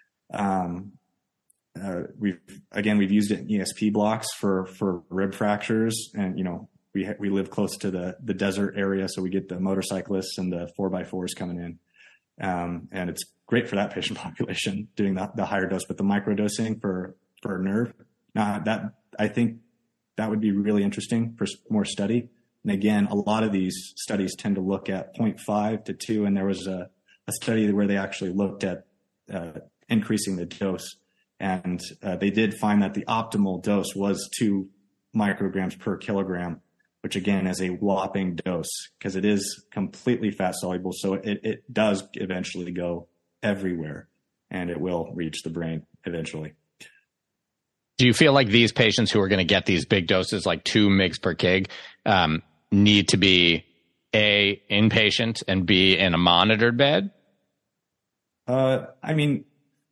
We've used it in ESP blocks for rib fractures, and we live close to the desert area, so we get the motorcyclists and the 4x4s coming in. And it's great for that patient population doing the higher dose, but the microdosing for a nerve, I think that would be really interesting for more study. And again, a lot of these studies tend to look at 0.5 to 2. And there was a study where they actually looked at increasing the dose. And they did find that the optimal dose was 2 micrograms per kilogram, which again is a whopping dose because it is completely fat soluble. So it does eventually go everywhere and it will reach the brain eventually. Do you feel like these patients who are going to get these big doses, like 2 mg per kg, need to be A, inpatient, and B, in a monitored bed? It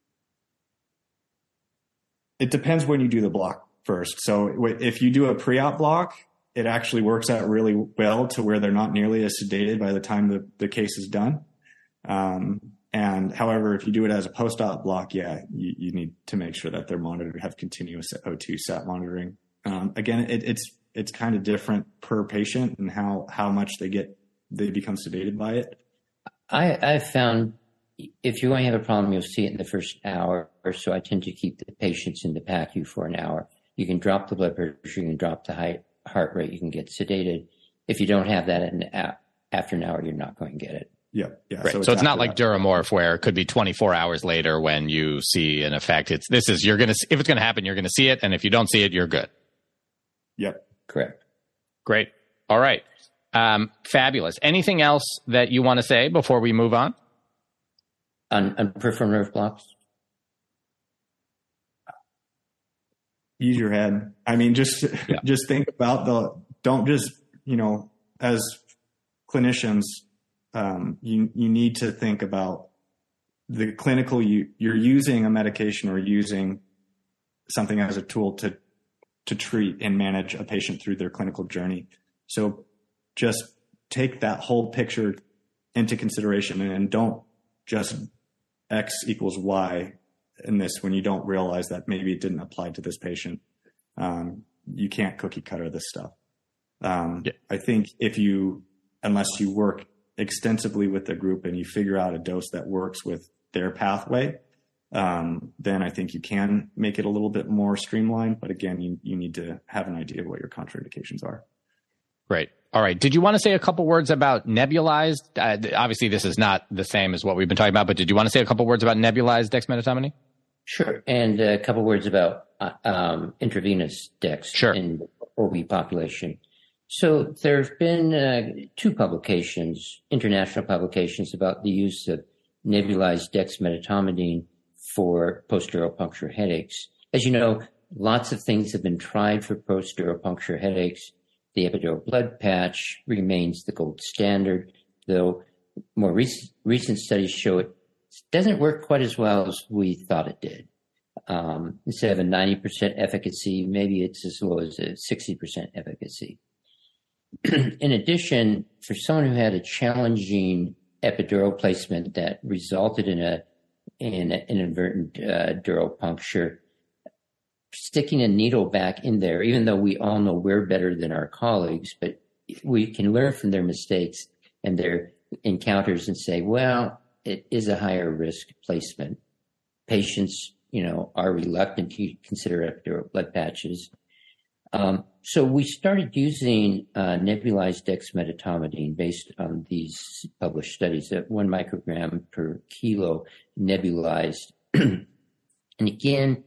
depends when you do the block first. So if you do a pre-op block, it actually works out really well to where they're not nearly as sedated by the time the case is done. And however, if you do it as a post-op block, you need to make sure that they're monitored, have continuous O2 sat monitoring. Again, it's kind of different per patient and how much they become sedated by it. I've found if you're going to have a problem, you'll see it in the first hour or so. I tend to keep the patients in the PACU for an hour. You can drop the blood pressure, you can drop the heart rate, you can get sedated. If you don't have that after an hour, you're not going to get it. Yeah. Right. So it's not like Duramorph where it could be 24 hours later when you see an effect. If it's going to happen, you're going to see it. And if you don't see it, you're good. Yep. Correct. Great. All right. Fabulous. Anything else that you want to say before we move on? On peripheral nerve blocks? Use your head. I mean, just think about don't just, as clinicians, you need to think about the clinical, you're using a medication or using something as a tool to treat and manage a patient through their clinical journey. So just take that whole picture into consideration and don't just X equals Y in this when you don't realize that maybe it didn't apply to this patient. You can't cookie cutter this stuff. I think unless you work extensively with the group and you figure out a dose that works with their pathway, then I think you can make it a little bit more streamlined. But again, you need to have an idea of what your contraindications are. Great. All right. Did you want to say a couple words about nebulized? Obviously, this is not the same as what we've been talking about, but did you want to say a couple words about nebulized dexmedetomidine? Sure. And a couple words about intravenous dex in OB population. So there have been two publications, international publications, about the use of nebulized dexmedetomidine for post-dural puncture headaches. As you know, lots of things have been tried for post-dural puncture headaches. The epidural blood patch remains the gold standard, though more recent studies show it doesn't work quite as well as we thought it did. Instead of a 90% efficacy, maybe it's as low as a 60% efficacy. In addition, for someone who had a challenging epidural placement that resulted in an inadvertent dural puncture, sticking a needle back in there, even though we all know we're better than our colleagues, but we can learn from their mistakes and their encounters and say, well, it is a higher risk placement. Patients, are reluctant to consider epidural blood patches. So we started using nebulized dexmedetomidine based on these published studies at 1 microgram per kilo nebulized. And again,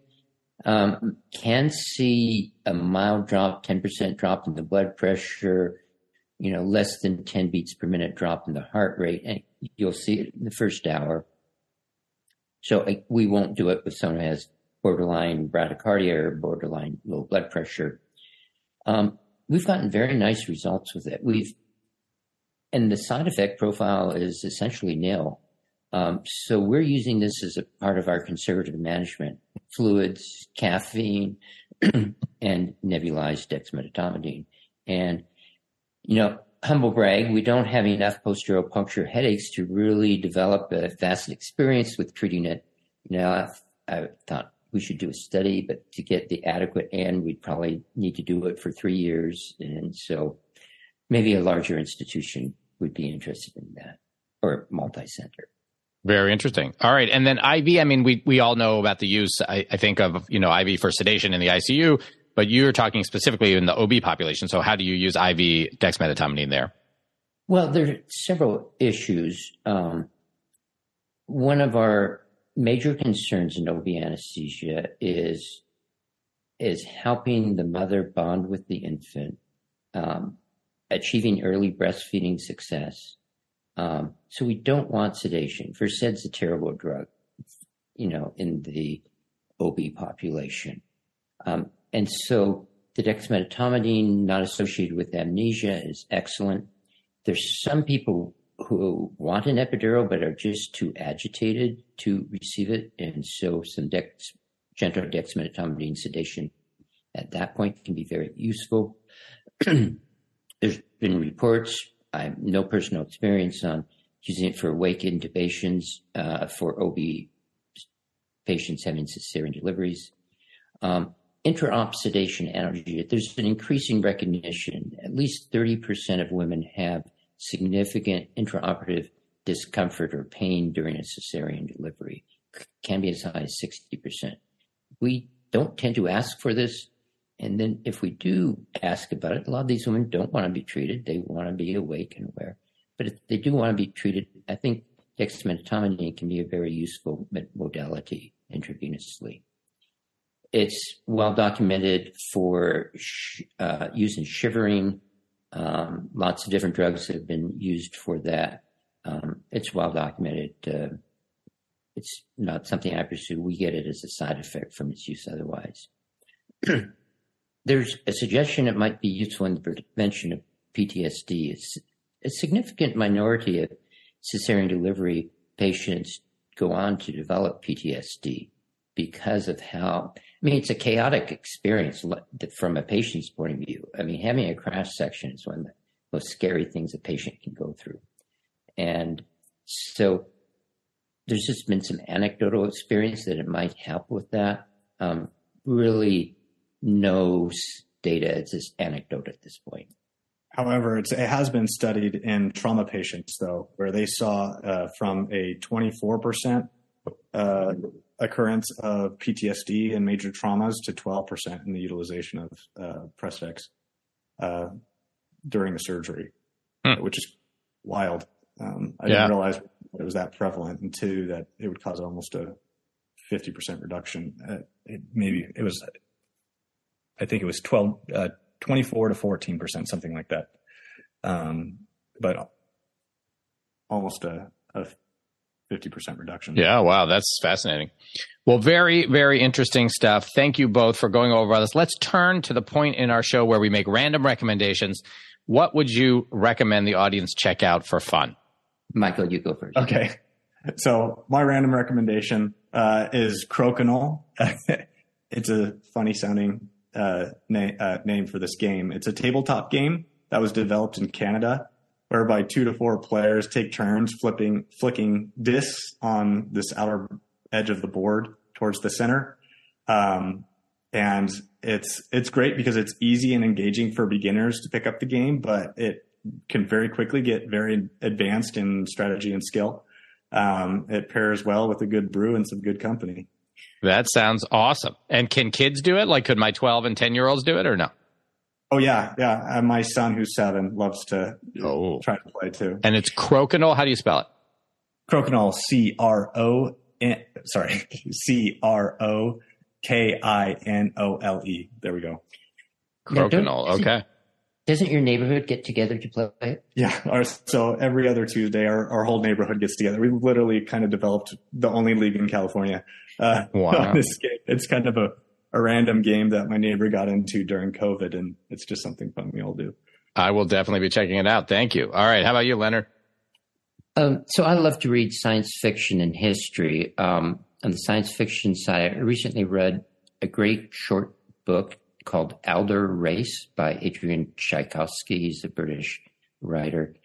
can see a mild drop, 10% drop in the blood pressure, less than 10 beats per minute drop in the heart rate. And you'll see it in the first hour. So we won't do it with someone who has borderline bradycardia or borderline low blood pressure. We've gotten very nice results with it. And the side effect profile is essentially nil. So we're using this as a part of our conservative management: fluids, caffeine, and nebulized dexmedetomidine. And, humble brag, we don't have enough post-dural puncture headaches to really develop a facet experience with treating it. I thought we should do a study, but to get the adequate N, we'd probably need to do it for 3 years. And so maybe a larger institution would be interested in that, or multi-center. Very interesting. All right. And then IV, I mean, we all know about the use, I think, of, IV for sedation in the ICU, but you're talking specifically in the OB population. So how do you use IV dexmedetomidine there? Well, there are several issues. One of our major concerns in OB anesthesia is helping the mother bond with the infant, achieving early breastfeeding success. So we don't want sedation. Versed is a terrible drug, in the OB population. And so the dexmedetomidine not associated with amnesia is excellent. There's some people who want an epidural but are just too agitated to receive it. And so some gentle dexmedetomidine sedation at that point can be very useful. There's been reports, I have no personal experience on using it for awake intubations for OB patients having cesarean deliveries. Intra-op sedation analgesia, there's an increasing recognition. At least 30% of women have significant intraoperative discomfort or pain during a cesarean delivery. Can be as high as 60%. We don't tend to ask for this. And then if we do ask about it, a lot of these women don't want to be treated. They want to be awake and aware. But if they do want to be treated, I think dexmedetomidine can be a very useful modality intravenously. It's well documented for use in shivering. Lots of different drugs have been used for that. It's well documented. It's not something I pursue. We get it as a side effect from its use otherwise. There's a suggestion it might be useful in the prevention of PTSD. It's a significant minority of cesarean delivery patients go on to develop PTSD because of how, it's a chaotic experience from a patient's point of view. Having a crash section is one of the most scary things a patient can go through. And so there's just been some anecdotal experience that it might help with that. Really no data. It's just anecdote at this point. However, it has been studied in trauma patients, though, where they saw from a 24% occurrence of PTSD and major traumas to 12% in the utilization of Precedex during the surgery, which is wild. I didn't realize it was that prevalent, and two, that it would cause almost a 50% reduction. I think it was 24 to 14%, something like that. But almost a 50% reduction. Yeah, wow, that's fascinating. Well, very, very interesting stuff. Thank you both for going over this. Let's turn to the point in our show where we make random recommendations. What would you recommend the audience check out for fun? Michael, you go first. Okay. So my random recommendation is Crokinole. It's a funny sounding name for this game. It's a tabletop game that was developed in Canada, whereby 2 to 4 players take turns flicking discs on this outer edge of the board towards the center. And it's great because it's easy and engaging for beginners to pick up the game, but it can very quickly get very advanced in strategy and skill. It pairs well with a good brew and some good company. That sounds awesome. And can kids do it? Like, could my 12 and 10-year-olds do it or no? Oh, yeah. Yeah. My son, who's 7, loves to try to play too. And it's Crokinole. How do you spell it? Crokinole, Crokinole. There we go. Crokinole. Okay. Doesn't your neighborhood get together to play it? Yeah. So every other Tuesday, our whole neighborhood gets together. We literally kind of developed the only league in California. Wow. This game. It's kind of a random game that my neighbor got into during COVID, and it's just something fun we all do. I will definitely be checking it out. Thank you. All right. How about you, Leonard? So I love to read science fiction and history. On the science fiction side, I recently read a great short book called Alder Race by Adrian Tchaikovsky. He's a British writer.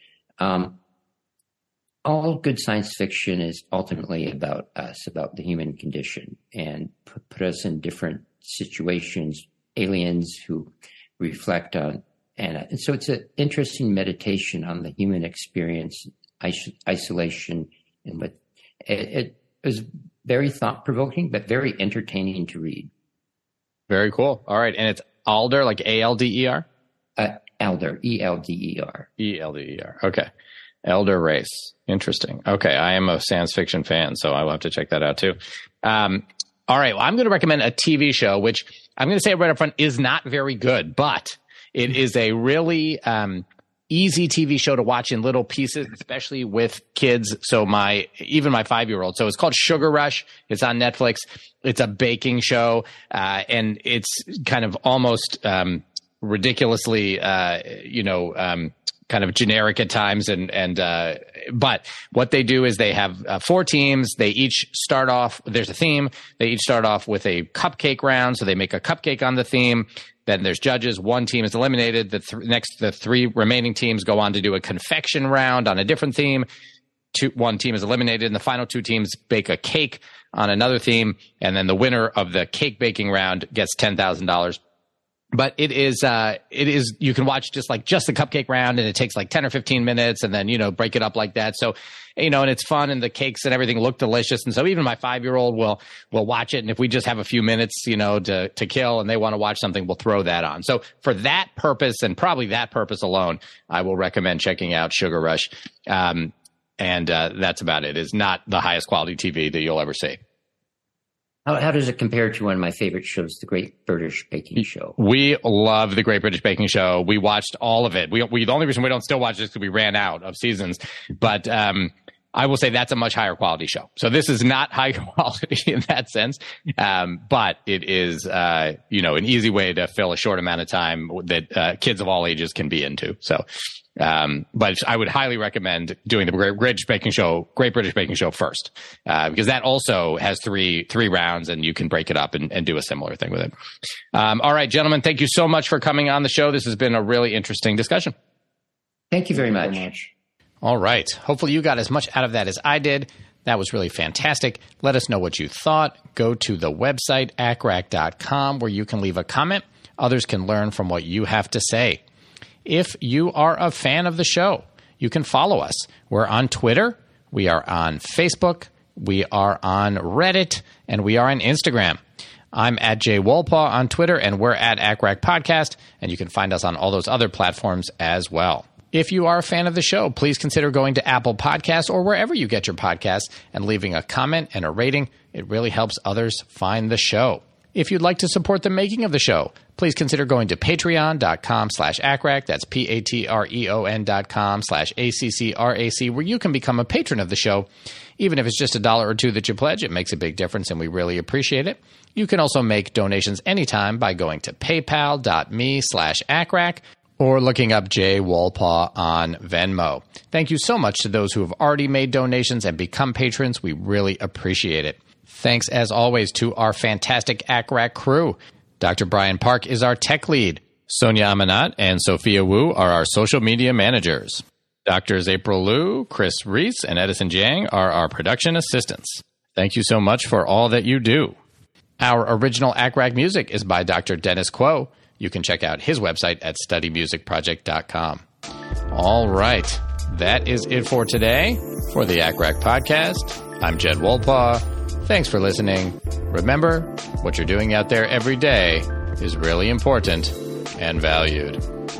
All good science fiction is ultimately about us, about the human condition, and put us in different situations, aliens who reflect on. And so it's an interesting meditation on the human experience, isolation, and what it was very thought-provoking, but very entertaining to read. Very cool. All right. And it's Alder, like A-L-D-E-R? Alder, E-L-D-E-R. E-L-D-E-R. Okay. Elder Race. Interesting. Okay. I am a science fiction fan, so I will have to check that out too. All right. Well, I'm going to recommend a TV show, which I'm going to say right up front is not very good, but it is a really easy TV show to watch in little pieces, especially with kids. So even my 5-year-old. So it's called Sugar Rush. It's on Netflix. It's a baking show, and it's kind of almost ridiculously, kind of generic at times. But what they do is they have 4 teams. They each start off, there's a theme. They each start off with a cupcake round. So they make a cupcake on the theme. Then there's judges. One team is eliminated. The 3 remaining teams go on to do a confection round on a different theme. One team is eliminated, and the final 2 teams bake a cake on another theme. And then the winner of the cake baking round gets $10,000. But it is, you can watch just the cupcake round, and it takes like 10 or 15 minutes, and then, break it up like that. So, and it's fun, and the cakes and everything look delicious. And so even my 5-year-old will watch it. And if we just have a few minutes, to kill and they want to watch something, we'll throw that on. So for that purpose, and probably that purpose alone, I will recommend checking out Sugar Rush. And that's about it. It's not the highest quality TV that you'll ever see. How does it compare to one of my favorite shows, The Great British Baking Show? We love The Great British Baking Show. We watched all of it. The only reason we don't still watch it is because we ran out of seasons. But I will say that's a much higher quality show. So this is not high quality in that sense. But it is, an easy way to fill a short amount of time that kids of all ages can be into. So, but I would highly recommend doing the Great British Baking Show first, because that also has three rounds and you can break it up and do a similar thing with it. All right, gentlemen, thank you so much for coming on the show. This has been a really interesting discussion. Thank you very much. All right. Hopefully you got as much out of that as I did. That was really fantastic. Let us know what you thought. Go to the website, acrac.com, where you can leave a comment. Others can learn from what you have to say. If you are a fan of the show, you can follow us. We're on Twitter. We are on Facebook. We are on Reddit. And we are on Instagram. I'm at Jay Wolpaw on Twitter, and we're at ACRAC Podcast. And you can find us on all those other platforms as well. If you are a fan of the show, please consider going to Apple Podcasts or wherever you get your podcasts and leaving a comment and a rating. It really helps others find the show. If you'd like to support the making of the show, please consider going to patreon.com/ACRAC. That's patreon.com/ACCRAC, where you can become a patron of the show. Even if it's just $1 or $2 that you pledge, it makes a big difference and we really appreciate it. You can also make donations anytime by going to paypal.me/ACRAC. or looking up Jay Wolpaw on Venmo. Thank you so much to those who have already made donations and become patrons. We really appreciate it. Thanks, as always, to our fantastic ACRAC crew. Dr. Brian Park is our tech lead. Sonia Amanat and Sophia Wu are our social media managers. Doctors April Liu, Chris Reese, and Edison Jiang are our production assistants. Thank you so much for all that you do. Our original ACRAC music is by Dr. Dennis Quo. You can check out his website at studymusicproject.com. All right. That is it for today for the ACRAC Podcast. I'm Jed Wolpaw. Thanks for listening. Remember, what you're doing out there every day is really important and valued.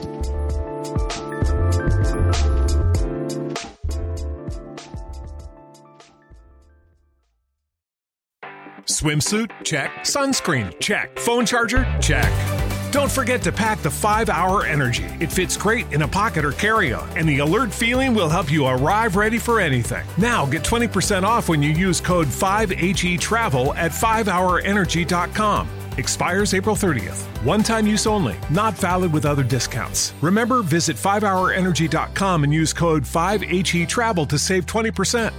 Swimsuit? Check. Sunscreen? Check. Phone charger? Check. Don't forget to pack the 5-Hour Energy. It fits great in a pocket or carry-on, and the alert feeling will help you arrive ready for anything. Now get 20% off when you use code 5HETRAVEL at 5hourenergy.com. Expires April 30th. One-time use only. Not valid with other discounts. Remember, visit 5hourenergy.com and use code 5HETRAVEL to save 20%.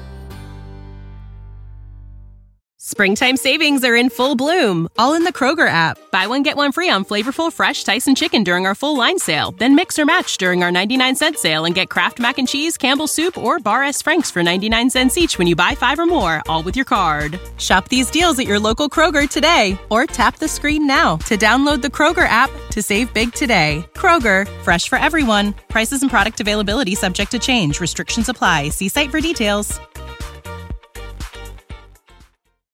Springtime savings are in full bloom, all in the Kroger app. Buy one, get one free on flavorful, fresh Tyson chicken during our full line sale. Then mix or match during our 99-cent sale and get Kraft Mac and Cheese, Campbell's Soup, or Bar S. Frank's for 99 cents each when you buy 5 or more, all with your card. Shop these deals at your local Kroger today, or tap the screen now to download the Kroger app to save big today. Kroger, fresh for everyone. Prices and product availability subject to change. Restrictions apply. See site for details.